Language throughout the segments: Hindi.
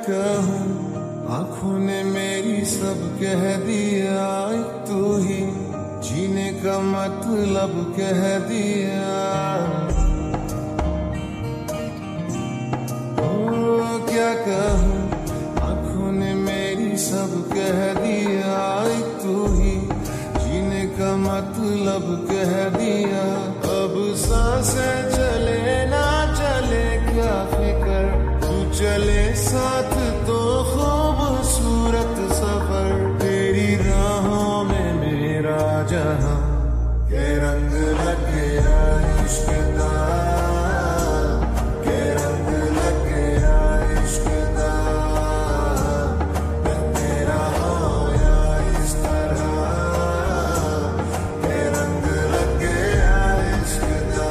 कहूँ, आंखों ने मेरी सब कह दिया, तू ही जीने का मतलब कह दिया। ओ क्या कहूँ, आंखों ने मेरी सब कह दिया, तू ही जीने का मतलब कह दिया। अब सांसें चले ना चले क्या फिक्र, तू चले साथ तो खूबसूरत सफर। तेरी राहों में मेरा जहां के रंग लग गया इश्क का, के रंग लग गया इश्क का। मैं तेरा हो या इस तरह, के रंग लग गया इश्क का।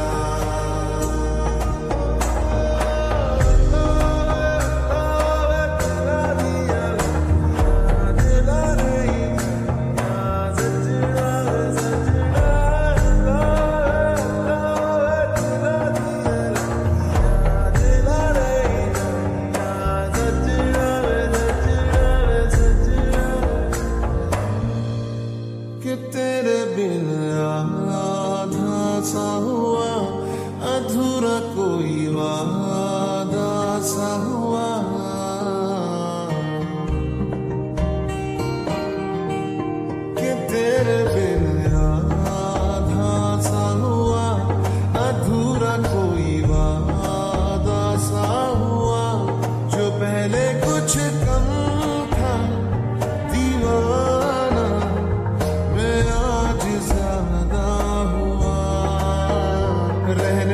कि तेरे बिन आधा सा हुआ, अधूरा कोई वादा सा हुआ। कि तेरे बिन आधा सा हुआ, अधूरा कोई वादा सा हुआ। जो पहले कुछ कम था दीवाना, मैं आज ज्यादा हुआ। रहने